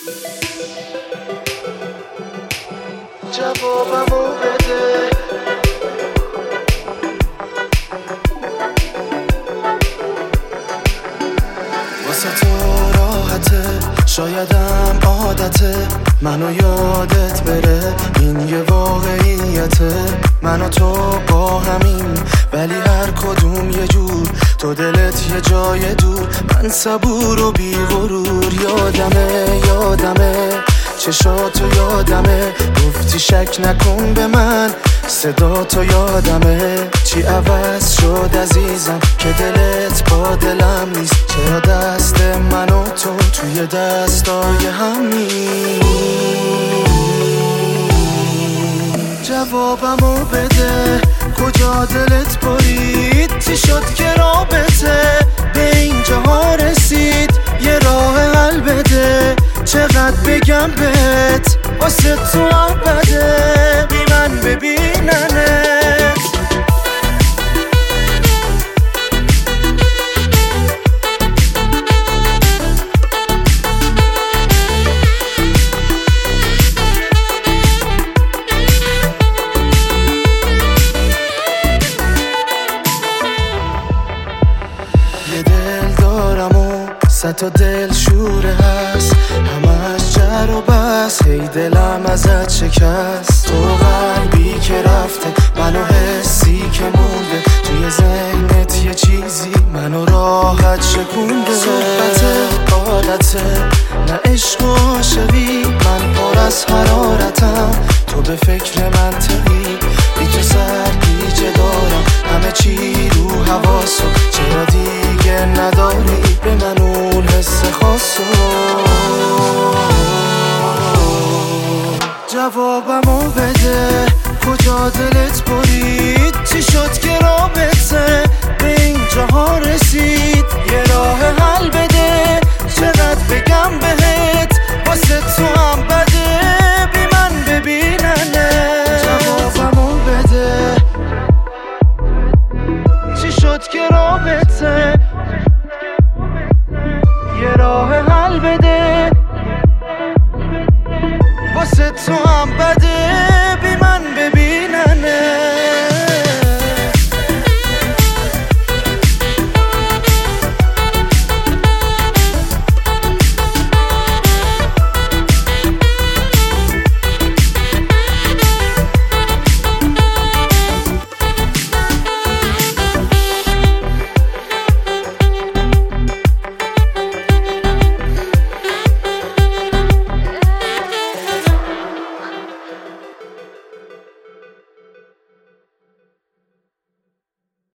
جوابمو بده. واسه تو راحته، شایدم عادته، منو یادت بره، این یه واقعیته. من و تو با همین، ولی هر کدوم یه جور، تو دلت یه جای دور، من صبور و بی غرور. یادمه چشاتو یادمه، گفتی شک نکن به من، صدا تو یادمه. چی عوض شد عزیزم که دلت با دلم نیست؟ چرا دست من و تو توی دستای هم نیست؟ جوابمو بده، کجا دلت برید؟ چی شد که رابطه به اینجاها رسید؟ یه راه حل بده، چقدر بگم بهت واسه تو هم بده، بی من ببیننت. یه دل دارم و صد تا دل شوره هست، همش جر و بس، هی دلم ازت شکست. تو قلبی که رفته، منو حسی که مونده، توی ذهنت یه چیزی منو راحت شکونده. صحبت عادته، نه عشق و عاشقی، من پر از حرارتم، تو به فکر منطقی، بی تو سرگیجه دارم، همه چی رو حواسو، چرا دیگه نداری به من اون حس خاصو؟ جوابمو بده، کجا دلت برید؟ چی شد که رابطه به اینجاها رسید؟ یه راه حل بده، چقدر بگم بهت واسه تو هم بده، بی من ببیننه. جوابمو بده، چی شد که رابطه؟ یه راه حل بده واسه تو هم بده.